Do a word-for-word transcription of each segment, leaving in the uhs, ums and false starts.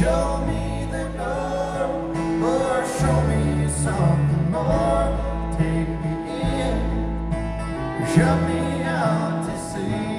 Show me the door, or show me something more. Take me in, shut me out to sea.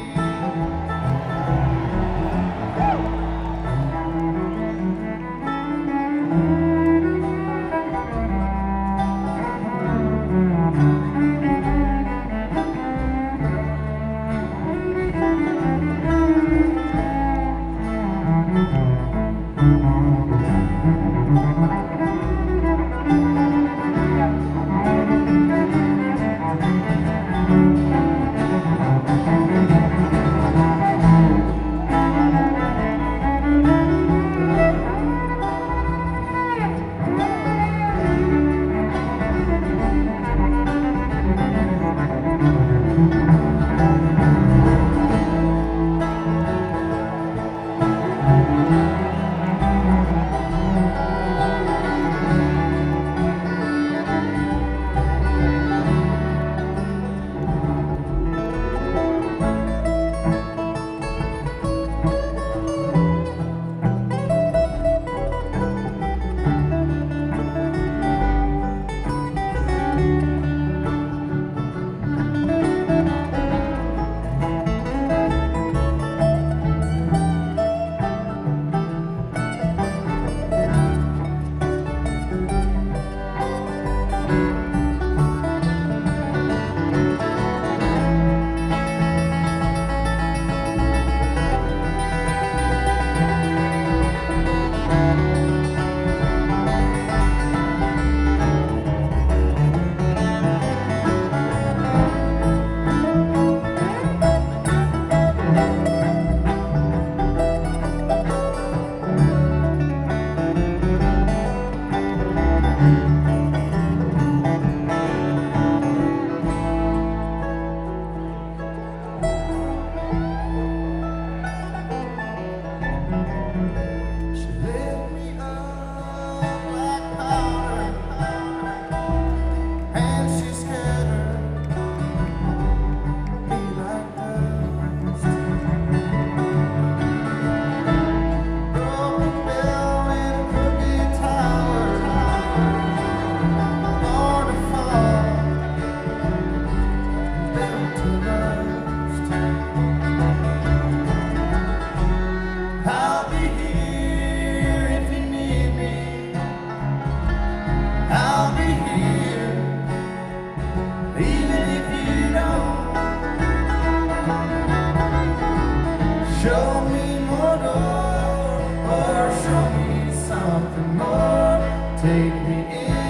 Show me more door, or show me something more. Take me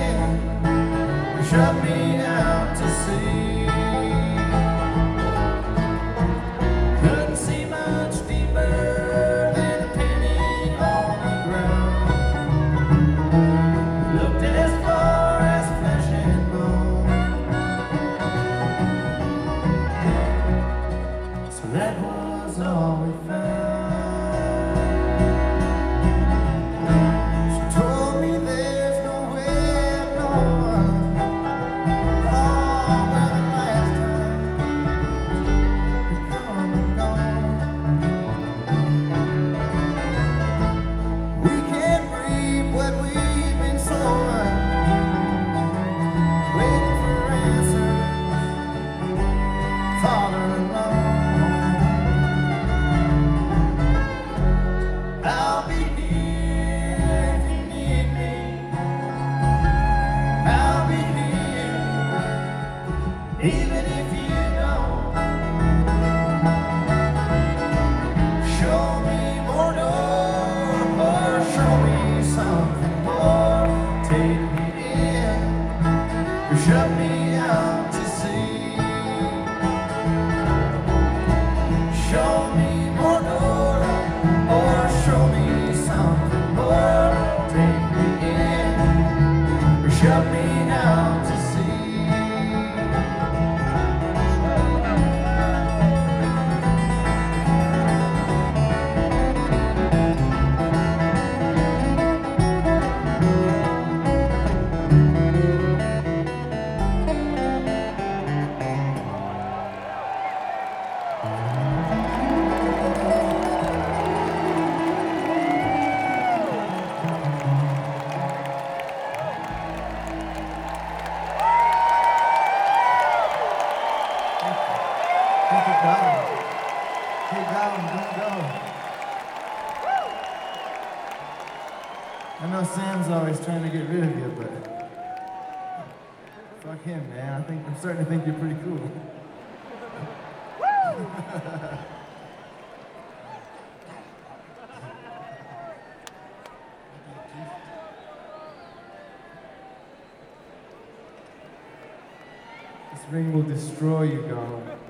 in, shut me out to sea. Couldn't see much deeper than a penny on the ground. Looked as far as flesh and bone. So that was all we found. She told me there's no way I know Sam's always trying to get rid of you, but fuck him, man. I think I'm starting to think you're pretty cool. This ring will destroy you, Garland.